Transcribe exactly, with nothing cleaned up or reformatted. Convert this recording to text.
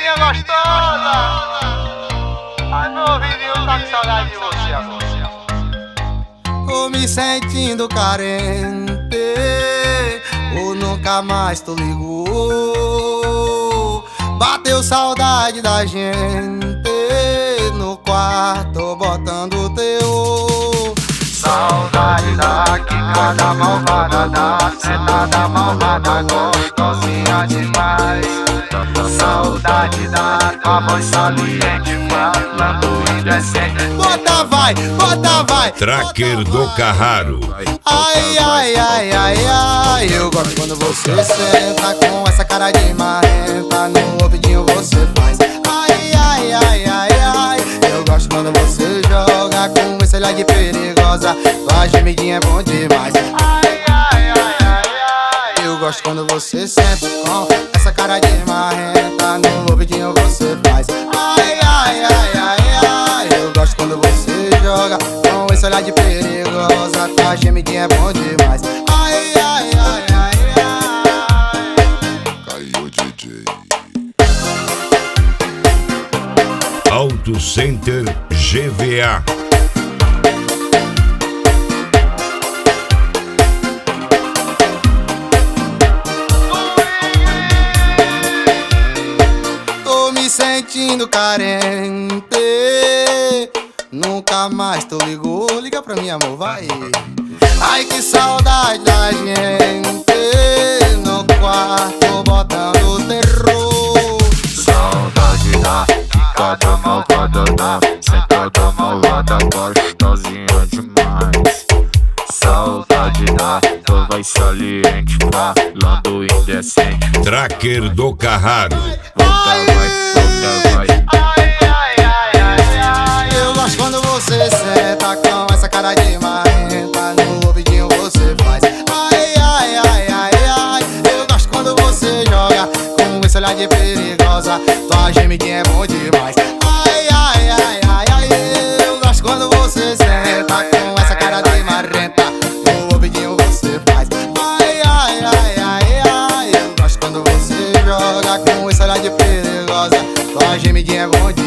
gemidinha gostosa. Ai, meu ouvidinho tá com saudade de você agora. Tô me sentindo carente, ou nunca mais tu ligou. Bateu saudade da gente no quarto botando teu. Saudade da quicada malvada, da sentada malvada, gostosinha demais. Saudade da tua voz saliente, falando indecente. Bota vai, bota vai. Tracker do Carraro. Ai, ai, ai, ai, ai. Eu gosto quando você senta com essa cara de marrenta. No ouvidinho você faz. Ai, ai, ai, ai, ai. Eu gosto quando você joga com esse olhar de perigosa. Tua gemidinha é bom demais. Ai, ai, ai, ai, ai. Eu gosto quando você senta com essa cara de marrenta. No ouvidinho você faz. Ai, ai, ai, ai, ai. Eu gosto quando você joga com esse olhar de perigosa. Tua gemidinha é bom demais. Ai, ai, ai, ai, ai. Caiu D J. Auto Center G V A. Tô me sentindo carente, nunca mais tu ligou. Liga pra mim, amor, vai. Ai, que saudade da gente no quarto botando terror. Saudade da quicada malvada, da sentada malvada, gostosinha demais. Saudade da tua voz saliente, falando indecente. Tracker do Carraro. Volta vai, volta vai. Ai, ai, ai, ai, ai. Eu gosto quando você senta com essa cara de marrenta. No ouvidinho você faz. Ai, ai, ai, ai, ai. Eu gosto quando você joga com esse olhar de perigosa. Tua gemidinha é bom demais. Ai, ai, ai, ai, ai. Eu gosto quando você senta com essa cara de marrenta. No ouvidinho você faz. Ai, ai, ai, ai, ai. Eu gosto quando você joga com esse olhar de perigosa. Tua gemidinha é bom demais.